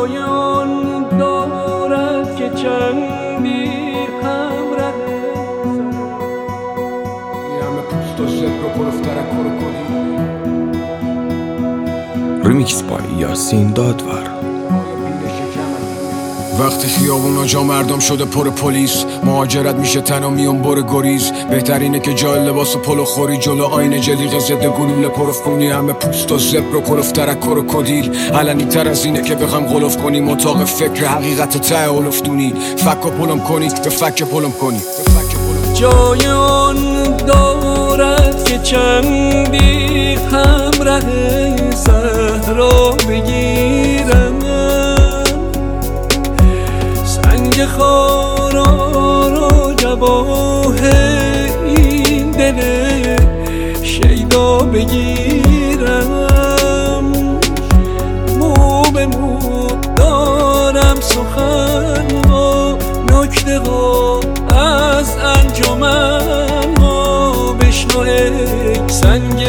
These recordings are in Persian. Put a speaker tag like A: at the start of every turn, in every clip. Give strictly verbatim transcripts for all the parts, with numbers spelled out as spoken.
A: جای آن دارد که چندی همراه
B: یه همه پوست و زبر و پرفتر کروکودیل.
C: ریمیکس بای یاسین دادور.
B: وقتی خیابونا جا مردم شده پر پلیس، مهاجرت میشه تنها میون بر گریز. بهترینه که جای لباس و پلو خوری جلو آینه جلیقه ضد گلوله پرفونی. همه پوست و زبر و کلفترک کروکودیل. علنی تر از اینه که بخوام غلف کنی اتاق فکر حقیقت ته اولفتونی. فک و پلم کنی به فک پلم کنی.
A: جای آن دارد که چندی همراه صحرا بگیرم، سنگ خارا را جواه این دل شیدا بگیرم. مو به مو دارم سخن و نکته ها از انجمن ها. بشنو ای سنگ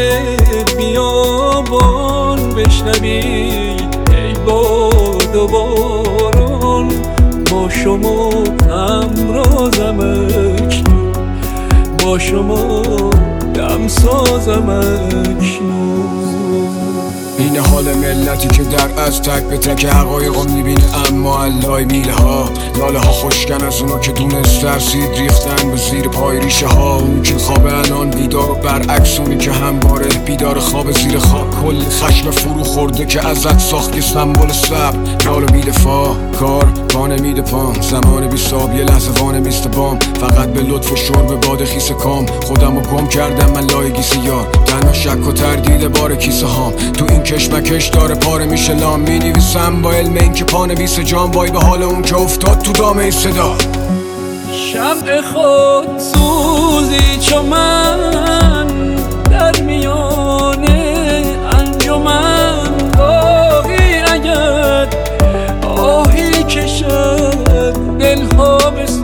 A: بیابان، بشنوید ای باد و باران. با شما همرازم اکنون، با شما دم سازم اکنون.
B: این حال ملتی که در از تک به تک حقایقو میبینه، اما علای میله ها لاله ها خوشگن از اونا که دونست ترسید ریختن به زیر پای ریشه ها. اون که خوابه الان بیدار و برعکس اونی که همواره بیدار خواب زیر خاک. کل خشم فرو خورده که ازت ساخت یه سمبل صبر. نال و بیدفاع کار پا نمیده پام، زمان بی ساب یه لحظه وانه میسته بام. فقط به لطف و شرب باد خیس کام خودم رو گم کردم من لای گیسه یار. تنها شک و تردید بار کیسه هام تو این کشمکش داره پاره میشه لام. می نویسم با علم این که پا نویس جام، وای به حال اون که افتاد تو دامه صدا.
A: شمع خود سوزی چو من در میان انجمن. گاهی اگر آهی کشد دلها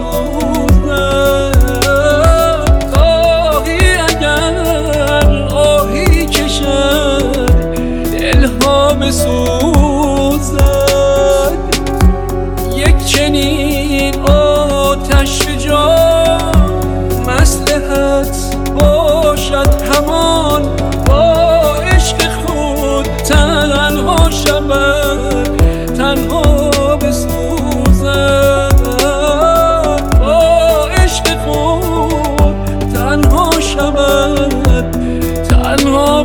A: بسوزد، گاهی اگر آهی کشد دلها بسوزد. یک چنین آتش جان مصلحت باشد همان، با عشق خود تنها شود تنها بسوزد. با عشق خود تنها شود تنها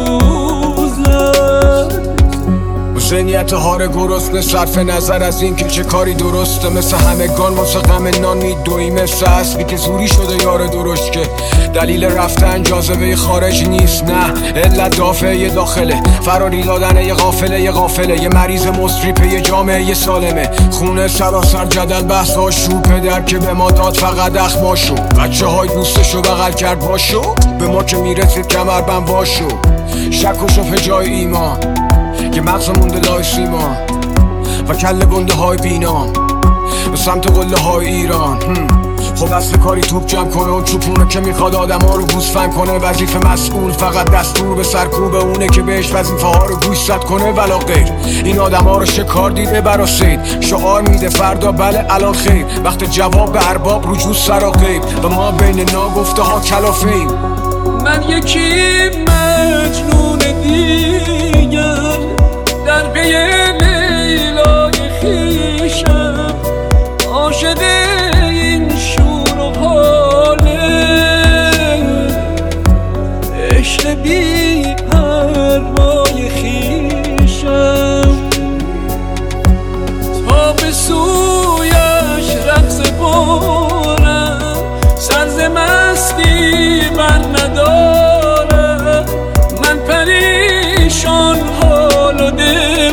A: بسوزد.
B: ذهنیت هار گرسنه صرف نظر از این که چه کاری درسته، مثل همگان واسه غم نان میدوی، مثل اسبی که زوری شده یار درشت که دلیل رفتن جاذبه خارج نیست. نه علت دافعه داخله، فراری دادن یه غافله یه غافله یه مریض مصریپه یه جامعه یه سالمه. خونه سراسر جدل بحث هاشو، پدر که به ما داد فقط اخماشو. بچه های دوستشو بغل کرد باشو، به ما که میرسید کمر بند باشو. شک و شبه جای ایمان، که مغز مونده لای سیمان و کل گنده های بینام به سمت قله های ایران. خب اصل کاری توپ جمع کنه و چوپونه که میخواد آدم ها رو گوسفند کنه. وظیفه مسئول فقط دستور به سرکوب اونه که بهش وظیفه ها رو گوشزد کنه ولا غیر. این آدم ها رو شکار دیده براسید، شعار میده فردا بله الان خیر. وقت جواب به ارباب رجوع سرا غیب و ما بین ناگفته ها کلافیم.
A: من یکی مجنون دیگر در پی لیلای خویشم، عاشق این شور و حاله عشق بی پروای خویشم. تا به سویش رقص بارم سر ز مستی بر ندارم. من پریشان حال و دل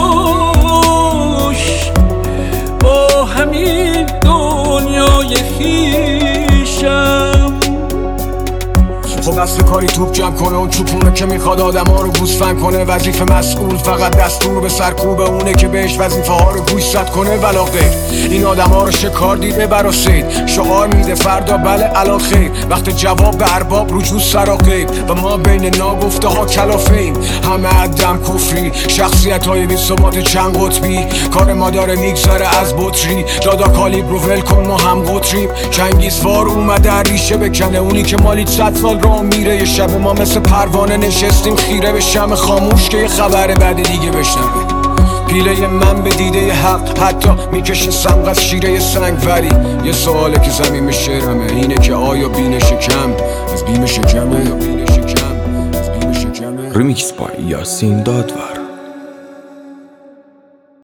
A: خوش با همین دنیای خویشم.
B: خب دست کاری توپ جمع کنه، اون چوپونه که میخواد آدم ها رو گوسفند کنه. وظیفه مسئول فقط دستور به سرکوب اونه که بهش وظیفه ها رو گوشزد کنه. ولا غیر این آدم ها رو شکار دیده براسید، شعار میده فردا بله الان خیر. وقت جواب به ارباب رجوع سرا غیب و ما بین ناگفته ها کلافیم. همه عدم کفری، شخصیت های بی ثبات چند قطبی. کار ما داره میگذره از بطری، دادا کالیبر رو ول کن ما هم قطریم. چنگیزوار اومده ریشه بکنه، اونی که مالی صد سال راه میره. یه شب ما مثل پروانه نشستیم خیره به شمع خاموش که یه خبر بعد دیگه بشنوه. پیله من به دیده حق حتی میکشه سمق از شیره سنگ. ولی یه سواله که زمین شعرمه اینه که آیا بینش کم از بیم شکمه یا بینش کم از بیم شکمه.
C: ریمیکس بای یاسین دادور.